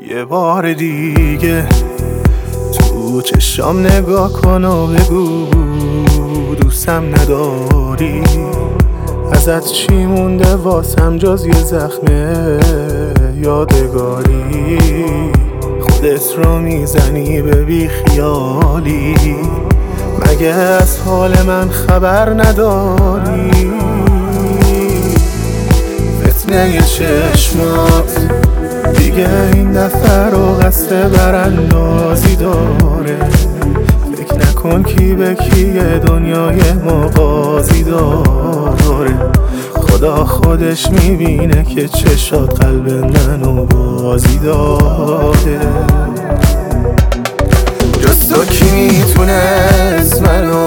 یه بار دیگه تو چشام نگاه کن و بگو دوستم نداری. ازت چی مونده واسم جز یه زخم یادگاری؟ خودت رو میزنی به بی خیالی، مگه از حال من خبر نداری؟ فتنه چشمات دیگه این دفعه رو قصد براندازی داره. فکر نکن کی به کیه، دنیای ما قاضی داره. خدا خودش میبینه که چشات قلب منو بازی داره. جز تو کی میتونست منو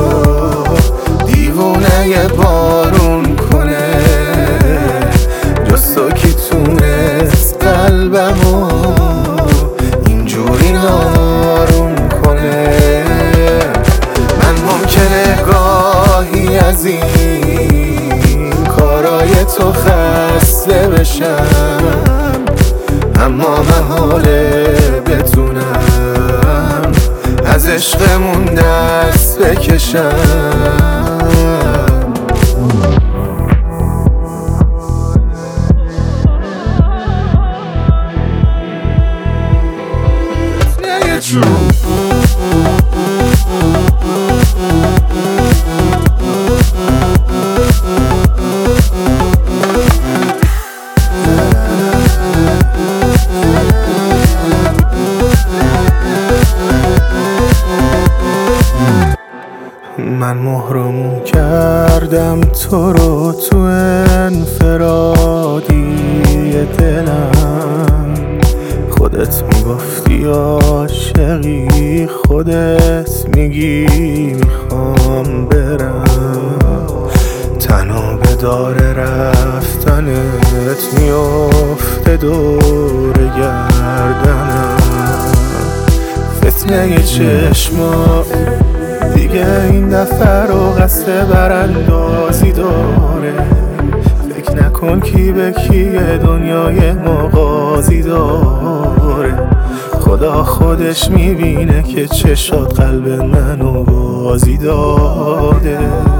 دیوونه بارون کنه؟ جز تو کی تونست قلبمو اینجوری نارون کنه؟ من ممکنه گاهی از این کارای تو خسته بشم، اما محاله بتونم از عشقمون دست بکشم. من محروم کردم تو رو تو انفرادی دلم. خودت میگفتی عاشقی، خودت میگی میخوام برم. تنها به دار رفتنت میفته دور گردنم. فتنه چشما دیگه این دفعه رو قصد براندازی داره. فکر نکن کی به کیه، دنیای ما قاضی داره. خدا خودش میبینه که چشات قلب منو بازی داده.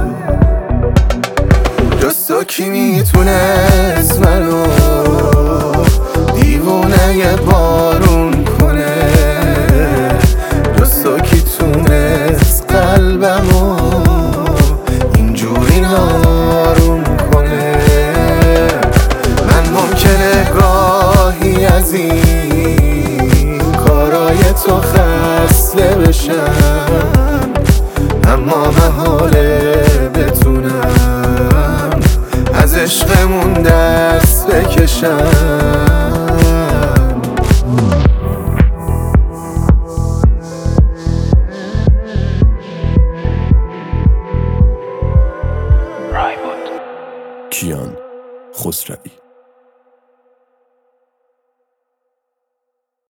جز تو کی میتونست منو دیوونه بارون کنه؟ جز تو کی تونست قلبمو اینجوری نارون کنه؟ من ممکنه گاهی از این کارای تو خسته بشم، اما محاله بتونم از عشقمون دست بکشم. کیان خسروی